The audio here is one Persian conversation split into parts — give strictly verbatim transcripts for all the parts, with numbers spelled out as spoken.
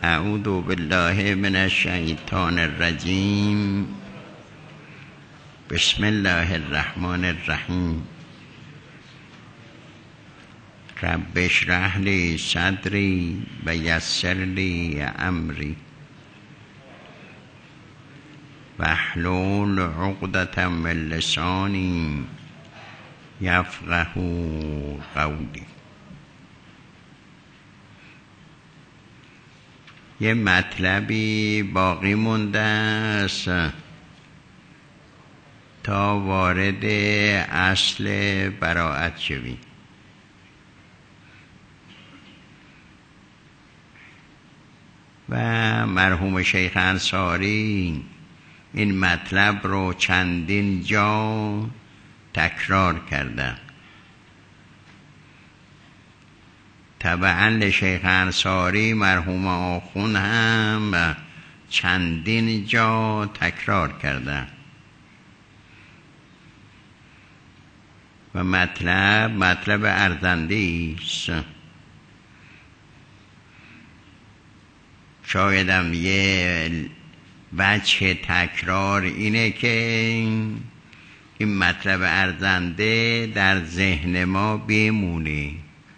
اعوذ بالله من الشیطان الرجیم. بسم الله الرحمن الرحیم. رب اشرح لی صدری و یسر لی امری واحلل عقدة من لسانی یفقهوا قولی. یه مطلبی باقی مونده است تا وارد اصل براءت شویم. و مرحوم شیخ انصاری این مطلب رو چندین جا تکرار کرده. طبعا لشیخ انصاری مرحوم آخون هم چندین جا تکرار کرده و مطلب مطلب ارزنده است. شایدم یه وجه تکرار اینه که این مطلب ارزنده در ذهن ما بمونه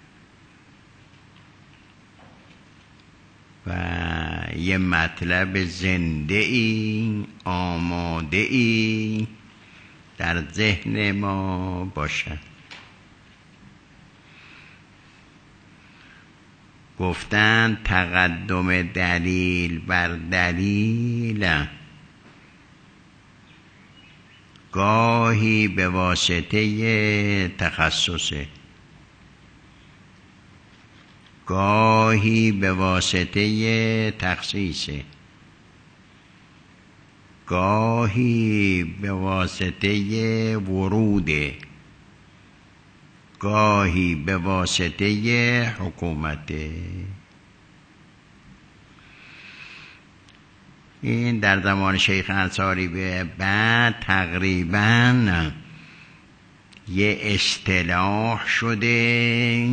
و یه مطلب زنده ای آماده ای در ذهن ما باشه. گفتن تقدم دلیل بر دلیل گاهی به واسطه تخصصه، گاهی به واسطه تخصیصه، گاهی به واسطه وروده، گاهی به واسطه حکومته. این در زمان شیخ انصاری به بعد تقریباً یه اصطلاح شده.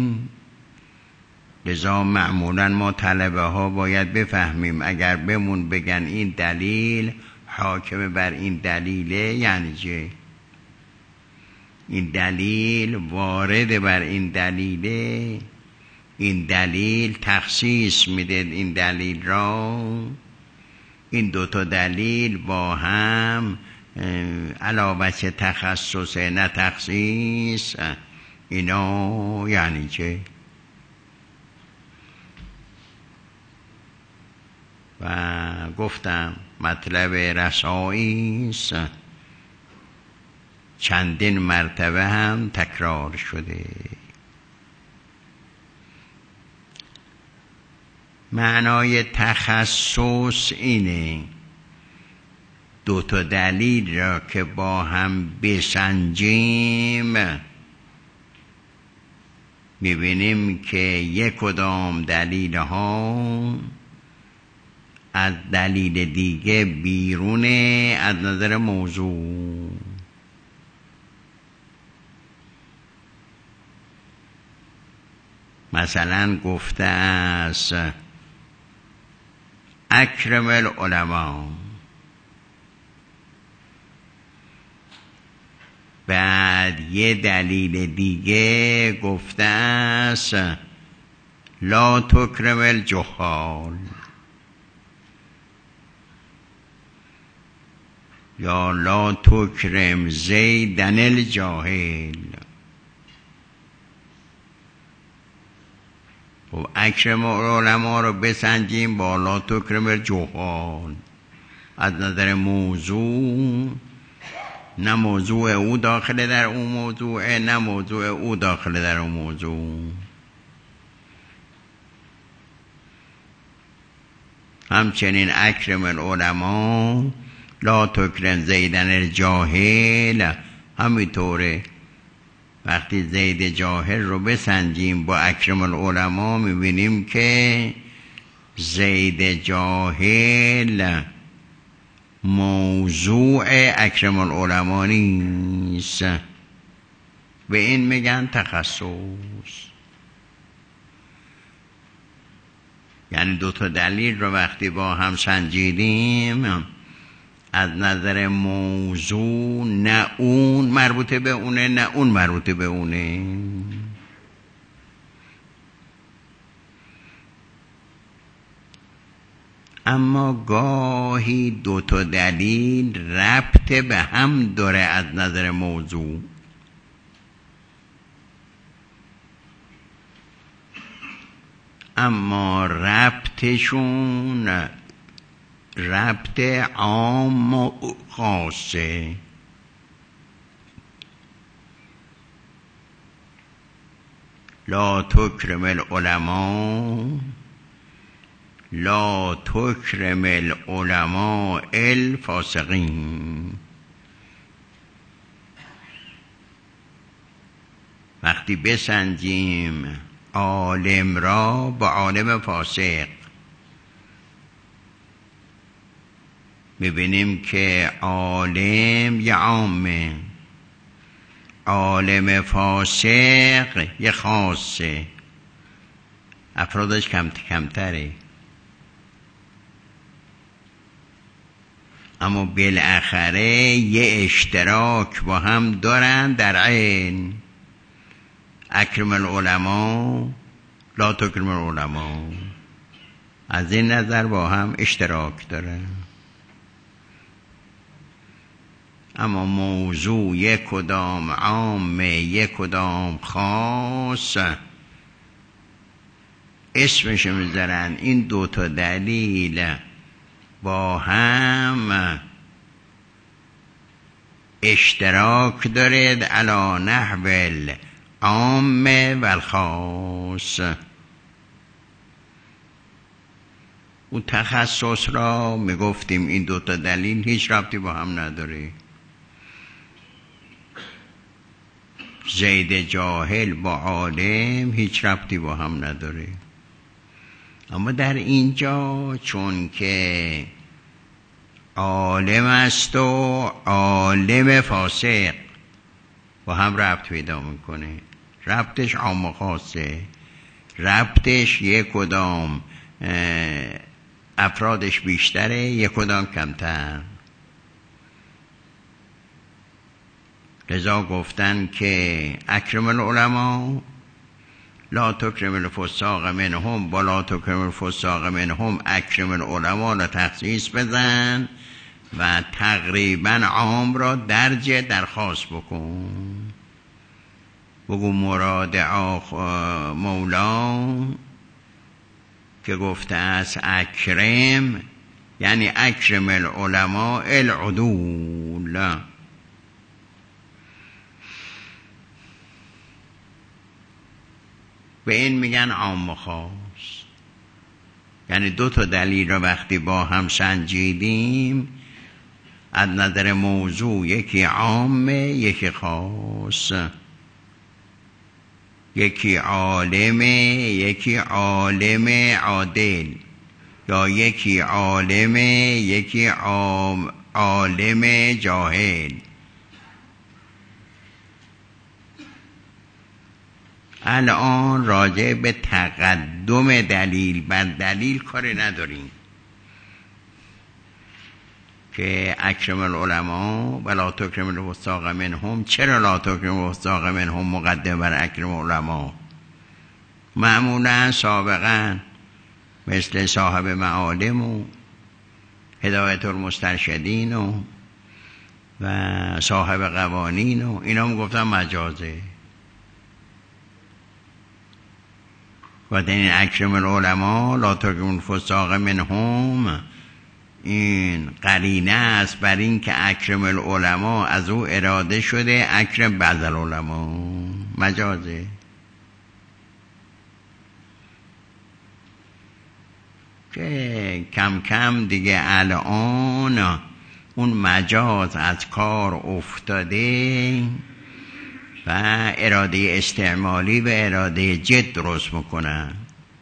لذا معمولاً ما طلبه ها باید بفهمیم اگر بمون بگن این دلیل حاکم بر این دلیله یعنی چه؟ این دلیل وارد بر این دلیله، این دلیل تخصیص میده این دلیل را، این دوتا دلیل با هم علاوه تخصص نه تخصیص، اینا یعنی چه؟ و گفتم مطلب رسایی است، چندین مرتبه هم تکرار شده. معنای تخصص اینه دو تا دلیل را که با هم بسنجیم میبینیم که یک کدام دلیل ها از دلیل دیگه بیرونه از نظر موضوع. مثلا گفته است اکرم العلماء، بعد یه دلیل دیگه گفته است لا تکرم الجهال یا لا تکرم زیدن الجاهل. و اکرم علما رو بسنجیم با لا تکرم الجهال از نظر موضوع، نه موضوع او داخل در اون موضوع نه موضوع او داخل در اون موضوع. همچنین اکرم العلما لا تکرم زیدن الجاهل همینطوره. وقتی زید جاهل رو بسنجیم با اکرم العلما میبینیم که زید جاهل موضوع اکرم العلما نیست. به این میگن تخصص. یعنی دو تا دلیل رو وقتی با هم سنجیدیم از نظر موضوع نه اون مربوطه به اونه نه اون مربوطه به اونه. اما گاهی دو تا دلیل ربط به هم داره از نظر موضوع، اما ربطشون ربط عام و خاصه. لا تکرم العلماء لا تکرم العلماء الفاسقین. وقتی بسنجیم عالم را با عالم فاسق میبینیم که عالم یه عامه، عالم فاسق یه خاصه، افرادش کم کمتره، اما بالاخره یه اشتراک با هم دارن در عین. اکرم العلماء لا تکرم العلماء، از این نظر با هم اشتراک دارن. اما موضوع یک کدام عام یک کدام خاص اسمش میذارن. این دو تا دلیل با هم اشتراک دارد علی نحو العام و الخاص. اون تخصص را میگفتیم این دو تا دلیل هیچ ربطی با هم نداره. زید جاهل با عالم هیچ ربطی با هم نداره. اما در اینجا چون که عالم است و عالم فاسق با هم ربط پیدا میکنه، ربطش عام و خاصه، ربطش یک کدام افرادش بیشتره یک کدام کمتر. لذا گفتن که اکرم العلماء لا تکرم الفساق منهم و لا تکرم الفساق منهم، اکرم العلماء را تخصیص بزن و تقریبا عام را درجه درخواست بکن. بگو مراد آخ مولا که گفته است اکرم یعنی اکرم العلماء العدول. به این میگن عام و خاص. یعنی دو تا دلیل رو وقتی با هم سنجیدیم از نظر موضوع یکی عامه یکی خاص، یکی عالمه یکی عالم عادل، یا یکی عالمه یکی عالم جاهل. الان راجع به تقدم دلیل بر دلیل کاری نداریم که اکرم العلماء و لا تکرم الفساق منهم. چرا لا تکرم الفساق منهم مقدم بر اکرم العلماء؟ معمولا سابقا مثل صاحب معالم و هدایت المسترشدین و و صاحب قوانین و اینا هم گفتن مجازه. و این اکرم العلماء لا تکرم الفساق منهم این قرینه است بر این که اکرم العلماء از او اراده شده اکرم بعض العلماء، مجازه. که کم کم دیگه الان اون مجاز از کار افتاده و اراده استعمالی و اراده جد درست میکنن.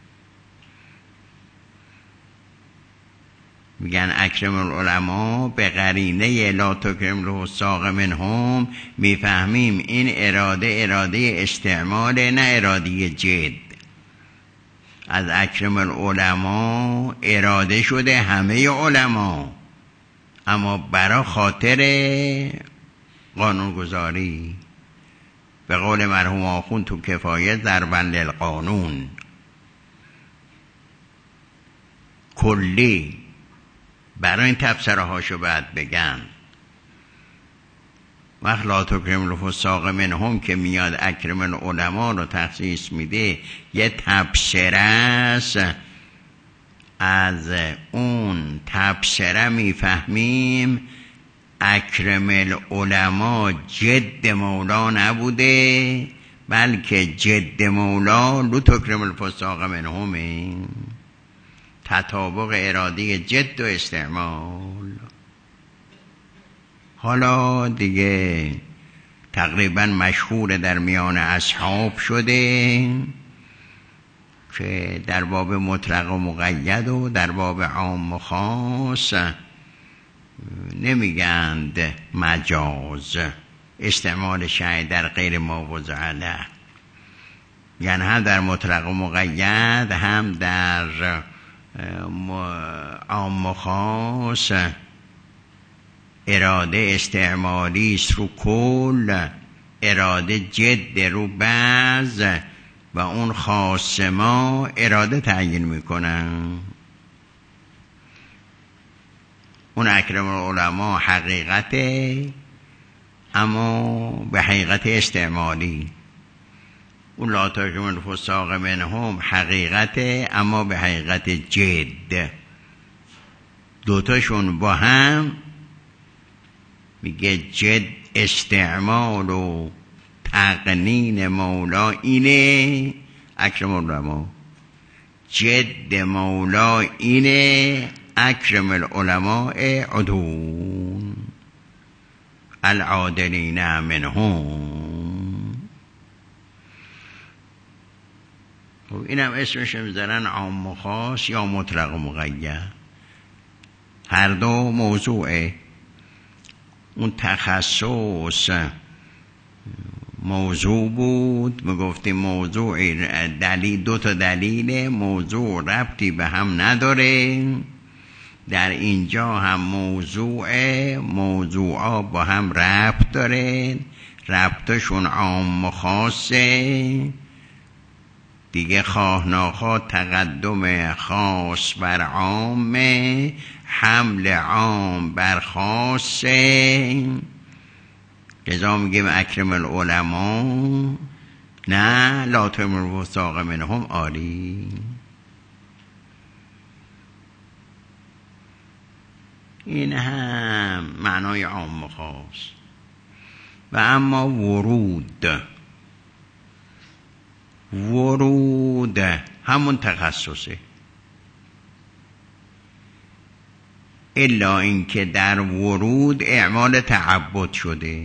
میگن اکرم العلماء به قرینه لا تکرم الفساق منهم میفهمیم این اراده اراده استعمال نه اراده جد. از اکرم العلماء اراده شده همه علما، اما برا خاطر قانونگذاری. به قول مرحوم آخوند تو کفایت ضرباً للقانون، کلی برای این تفسیره هاشو باید بگن. وقت لا تکرم الفساق منهم که میاد اکرم العلماء رو تخصیص میده، یه تفسیره است. از اون تفسیره میفهمیم اکرم العلماء جد مولا نبوده، بلکه جد مولا لو تکرم الفساق منهمه، تطابق ارادی جد و استعمال. حالا دیگه تقریبا مشهور در میان اصحاب شده که در باب مطلق و مقید و در باب عام و خاص نمیگند مجاز، استعمال شیء در غیر ما وضع له، یعنی هم در مطلق و مقید هم در عام و خاص اراده استعمالی است رو کل، اراده جد رو بعض، و اون خاص ما اراده تعیین میکنن. اون اکرم العلماء حقیقته، اما به حقیقت استعمالی. اون لا تکرم الفساق منهم حقیقته، اما به حقیقت جد. دوتاشون با هم میگه جد استعمال و تقنین مولا اینه اکرم العلماء، جد مولا اینه اکرم العلماء عدون العادلین منهم. اینم اسمش میذارن عام و خاص یا مطلق و مقید، هر دو موضوعه. اون تخصص موضوع بود، میگفتیم موضوع دلیل، دو تا دلیل، موضوع ربطی به هم نداره. در اینجا هم موضوع موضوعا با هم ربط داره، ربطشون عام و خاصه دیگه، خواه ناخواه تقدم خاص بر عام، حمل عام بر خاصه. لذا میگیم اکرم العلماء، نه لا تکرم الفساق منهم عالی. این هم معنای عام و خاص. و اما ورود، ورود همون تخصصه، الا اینکه در ورود اعمال تعبد شده.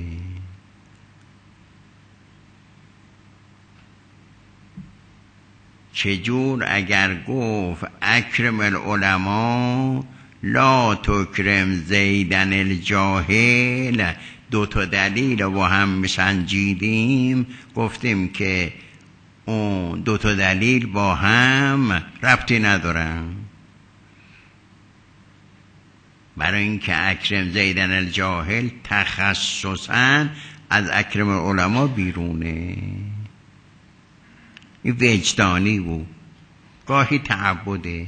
چجور؟ اگر گفت اکرم العلماء لا تکرم زیدن الجاهل، دو تا دلیل رو با هم میسنجیدیم، گفتیم که اون دو تا دلیل با هم ربطی ندارن، برای اینکه اکرم زیدن الجاهل تخصصاً از اکرم العلماء بیرونه. این وجدانی بود، گاهی تعبده.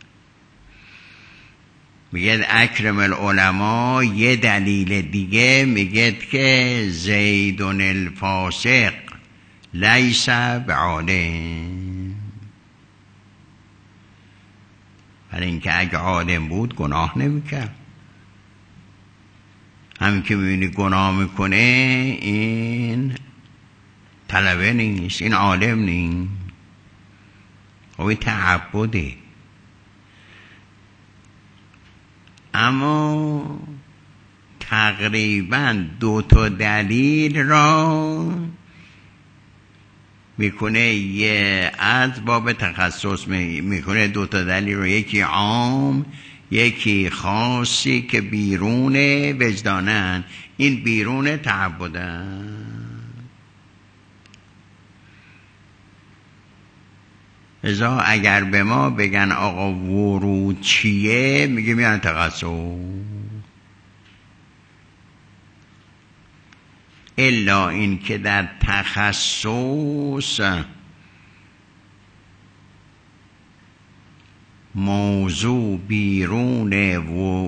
میگه اکرم العلماء، یه دلیل دیگه میگه که زیدن الفاسق لیس بعالم، برای اینکه اگه عالم بود گناه نمیکرد. همین که میبینی گناه میکنه این طلبه نیست، این عالم نیست. خب این تعبده. اما تقریبا دو تا دلیل را میکنه یه از باب تخصص میکنه، دو تا دلیل رو، یکی عام یکی خاصی که بیرون وجدانن، این بیرون تعبدن. ازا اگر به ما بگن آقا ورود چیه میگیم یعنی تخصص، الا این که در تخصص موضوع بیرون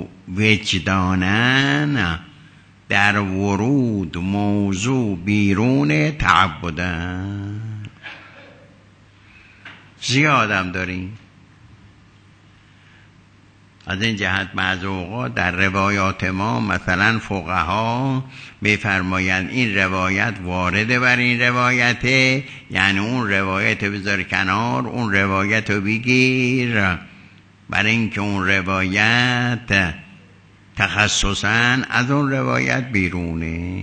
وجدانن، در ورود موضوع بیرون تعبدن. زیادم داریم از این جهت. بعض اوقات در روایات ما مثلا فقها میفرمایند این روایت وارده بر این روایته، یعنی اون روایت بذار کنار، اون روایت رو بگیر، برای اینکه اون روایت تخصصاً از اون روایت بیرونه.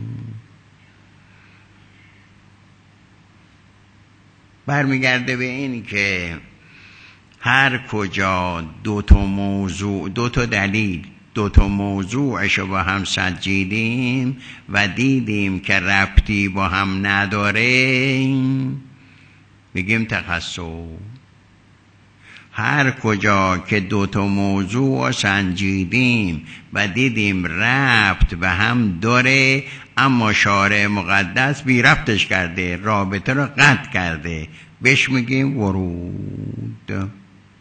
برمیگرده به این که هر کجا دو تا موضوع، دو تا دلیل، دو تا موضوعش رو با هم سنجیدیم و دیدیم که ربطی با هم نداره، بگیم تخصص. هر کجا که دو تا موضوع رو سنجیدیم و دیدیم ربط به هم داره اما شارع مقدس بی ربطش کرده، رابطه رو قطع کرده، بهش میگیم ورود.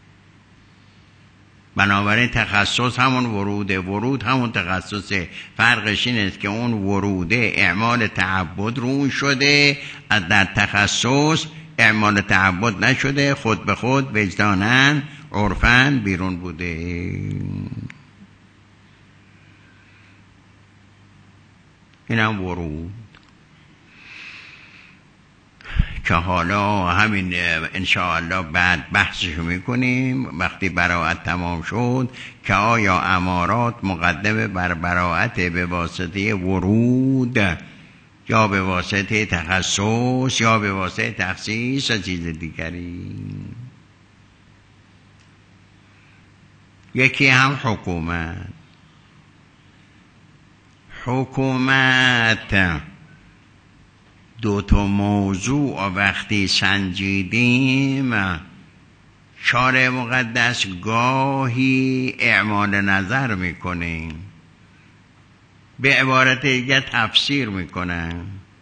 بنابراین تخصص همون وروده، ورود همون تخصصه. فرقش این است که اون وروده اعمال تعبد رو اون شده، از در تخصص اعمال تعبد نشده، خود به خود وجدانن عرفن بیرون بوده. این هم ورود که حالا همین انشاءالله بعد بحثشو میکنیم وقتی براءت تمام شد که آیا امارات مقدمه بر براءت به واسطه ورود یا به واسطه تخصص یا به واسطه تخصیص و چیز دیگری. یکی هم حکومت. حکومت دو تا موضوع وقتی سنجیدیم شارع مقدس گاهی اعمال نظر میکنه، به عبارت دیگه تفسیر میکنه.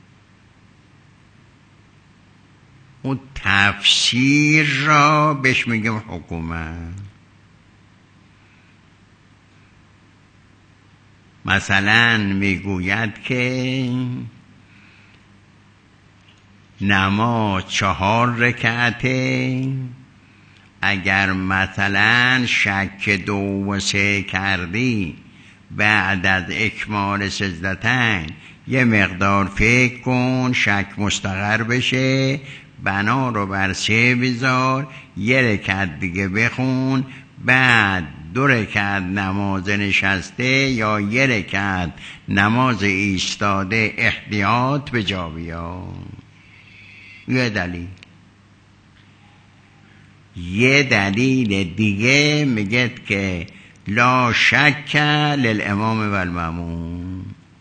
اون تفسیر را بهش میگیم حکومت. مثلا میگوید که نماز چهار رکعته، اگر مثلا شک دو و سه کردی بعد از اکمال سجدتین یه مقدار فکر کن شک مستقر بشه، بنا رو بر سه بذار، یه رکعت دیگه بخون، بعد دو رکعت نماز نشسته یا یه رکعت نماز ایستاده احتیاط به جا بیار. یه دلیل. یه دلیل دیگه میگه که لا شک للامام و المأموم،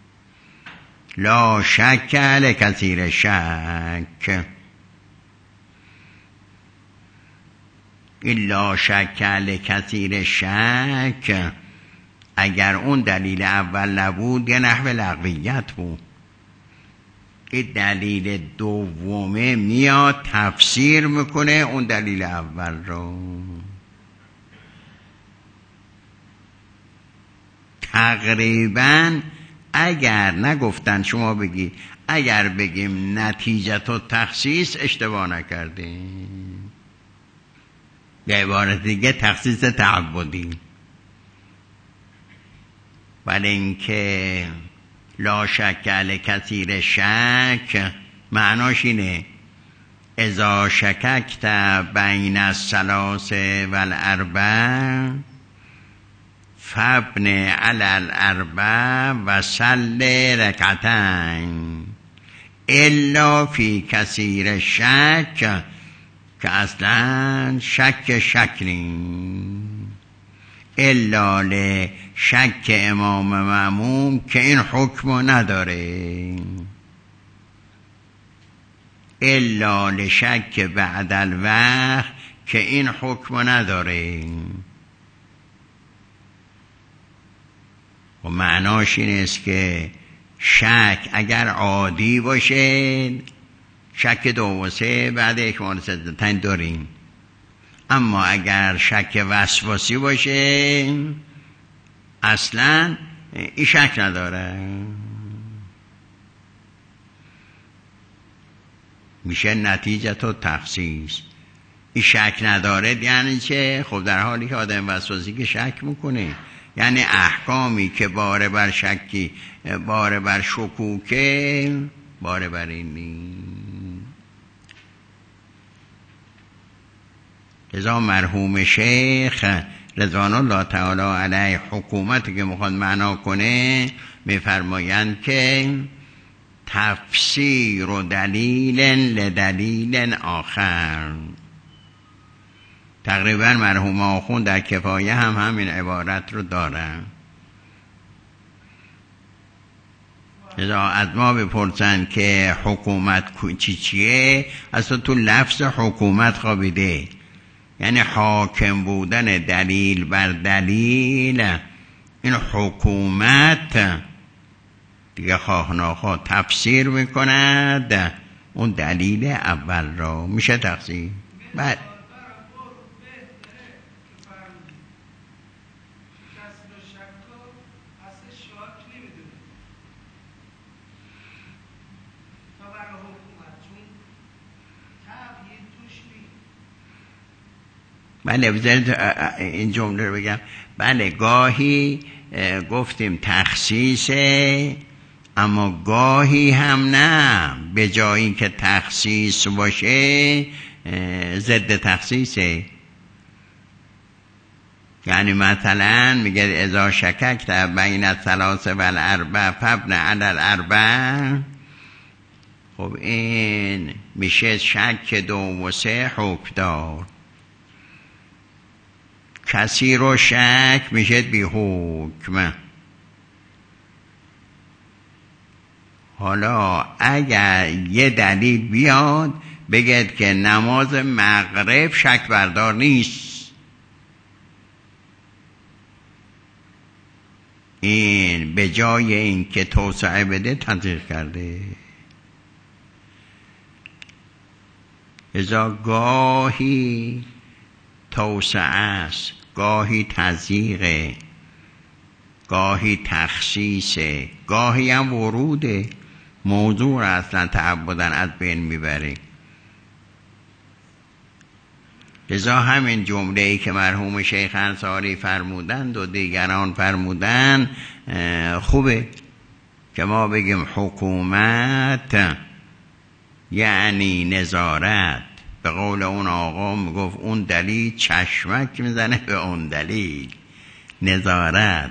لا شک لکثیر شک. این لا شک لکثیر شک اگر اون دلیل اول نبود یه نحو لغویت بود. این دلیل دومه میاد تفسیر میکنه اون دلیل اول رو. تقریبا اگر نگفتن شما بگی، اگر بگیم نتیجه تو تخصیص اشتباه نکردیم، به عبارت دیگه تخصیص تعبدی. ولی اینکه لا شک لکثیر شک معناش اینه اذا شککت بین الثلاث والاربع فابن علی الاربع و صل رکعتین الا فی کثیر شک که اصلا شک شک نیست، الا لشک امام مأموم که این حکم نداره. الا لشک بعد الوقت که این حکم نداره. و معناش این است که شک اگر عادی باشه، شک دو و سه بعد اکمال سدتین داریم، اما اگر شک وسواسی باشه اصلا این شک نداره، میشه نتیجه تو تخصیص. این شک نداره یعنی چه؟ خب در حالی که آدم وسواسی که شک میکنه، یعنی احکامی که باره بر شکی، باره بر شکوکه، باره بر اینی. لذا مرحوم شیخ رضوان الله تعالی علیه حکومتی که میخواد معنا کنه میفرمایند که تفسیر و دلیل لدلیل آخر. تقریبا مرحوم آخوند در کفایه هم همین عبارت رو دارن. لذا از ما بپرسن که حکومت چی چیه، اصلا تو لفظ حکومت خوابیده، یعنی حاکم بودن دلیل بر دلیل. این حکومت دیگه خواه ناخواه تفسیر میکند اون دلیل اول را، میشه تفسیر. بعد بله بذارید این جمله رو بگم. بله گاهی گفتیم تخصیصه، اما گاهی هم نه، به جای اینکه تخصیص باشه ضد تخصیصه. یعنی مثلا میگه اذا شککت بین الثلاث و الاربع فابن علی الاربع، خب این میشه شک دو و سه حکم دار. کسی رو شک میشه بی حکم. حالا اگر یه دلیل بیاد بگید که نماز مغرب شک بردار نیست، این به جای این که توسعه بده تضییق کرده. ازا گاهی توسعه است، گاهی تضییقه، گاهی تخصیصه، گاهی هم وروده. موضوع را اصلا تعبدن از بین میبره. لذا همین جمله ای که مرحوم شیخ انصاری فرمودند و دیگران فرمودند خوبه که ما بگیم حکومت یعنی نظارت. به قول اون آقا میگفت اون دلیل چشمک میزنه به اون دلیل. نظارت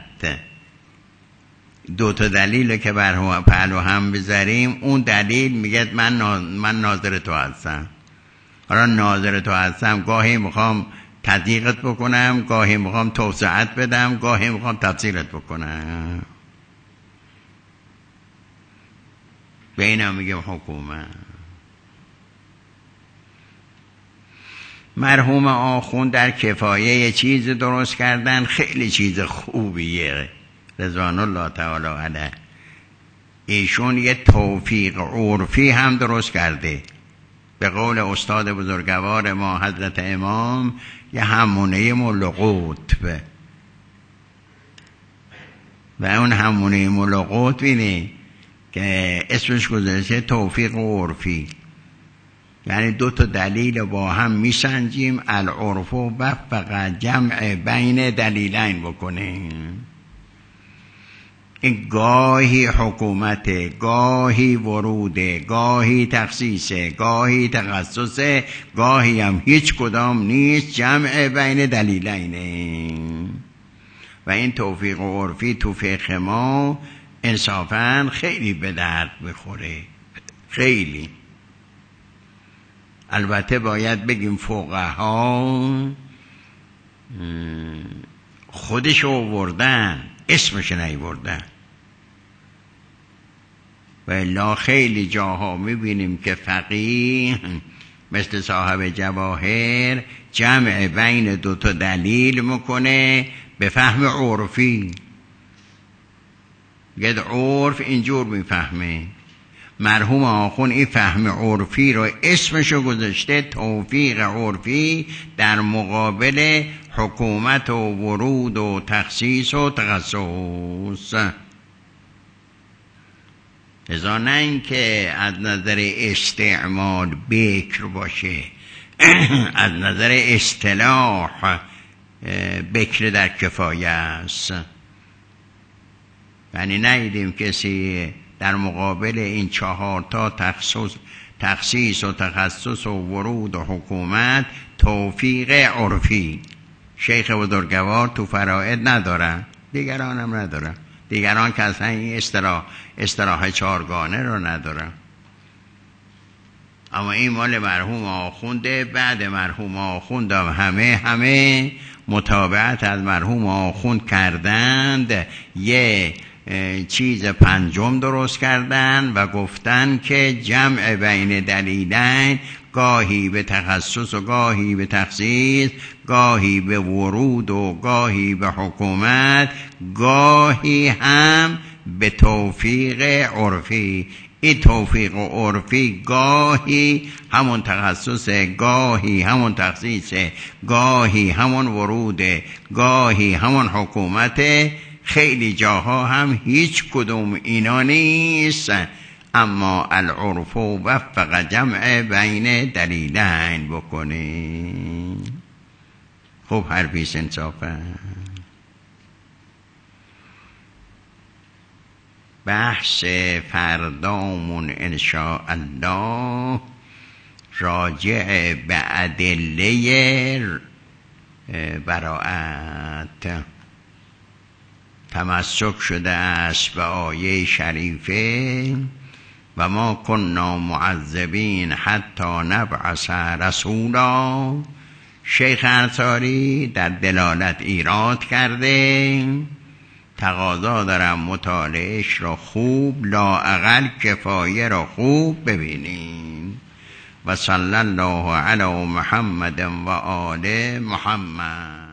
دو تا دلیل که بر پهلو هم بذاریم، اون دلیل میگه من من ناظر تو هستم. حالا ناظر تو هستم، گاهی میخوام تضییقت بکنم، گاهی میخوام توسعت بدم، گاهی میخوام تفسیرت بکنم. به اینا میگم حکومت. مرحوم آخوند در کفایه یه چیز درست کردن، خیلی چیز خوبیه رضوان الله تعالی علیه. ایشون یه توفیق عرفی هم درست کرده. به قول استاد بزرگوار ما حضرت امام یه همونه مولا قطب، و اون همونه مولا قطب اینه که اسمش گذاشته توفیق عرفی، یعنی دو تا دلیل با هم میسنجیم، العرف و وفق جمع بین دلیلین بکنه. این گاهی حکومت، گاهی وروده، گاهی تخصیصه، گاهی تخصصه، گاهی هم هیچ کدام نیست، جمع بین دلیلینه. و این توفیق و عرفی تو فقه ما انصافاً خیلی به درد بخوره، خیلی. البته باید بگیم فقها خودش آوردن، اسمش نیاوردن. و الا خیلی جاها میبینیم که فقیه مثل صاحب جواهر جمع بین دوتا دلیل میکنه به فهم عرفی. گد عرف اینجور میفهمه. مرحوم آخون این فهم عرفی رو اسمشو گذاشته توفیق عرفی در مقابل حکومت و ورود و تخصیص و تخصص. ازا نه اینکه از نظر استعمال بکر باشه، از نظر اصطلاح بکر در کفایه است. یعنی ندیدیم کسی در مقابل این چهار تا تخصیص تخصیص و تخصص و ورود و حکومت توفیق عرفی. شیخ بزرگوار تو فرائض ندارن، دیگران هم ندارن، دیگران که اصلا این اصطلاح اصطلاح چارگانه رو ندارن. اما این مال مرحوم آخونده. بعد مرحوم آخوند همه همه متابعت از مرحوم آخوند کردند، یه چیز پنجم درست کردن و گفتن که جمع بین دلیلین گاهی به تخصص و گاهی به تخصیص، گاهی به ورود و گاهی به حکومت، گاهی هم به توفیق عرفی. این توفیق عرفی گاهی همون تخصص، گاهی همون تخصیص، گاهی همون ورود، گاهی همون حکومت. خیلی جاها هم هیچ کدوم اینا نیست، اما العرف وفق جمع بین دلیلین بکنه. خب حرفی انصافه. بحث فردامون انشاءالله راجع به ادله براءت تمسک شده است به آیه شریفه و ما کننا معذبین حتی نبعث رسولا. شیخ انصاری در دلالت ایراد کرده، تقاضا دارم مطالعهش را خوب لااقل کفایه را خوب ببینیم. و صلی الله علی محمد و آل محمد.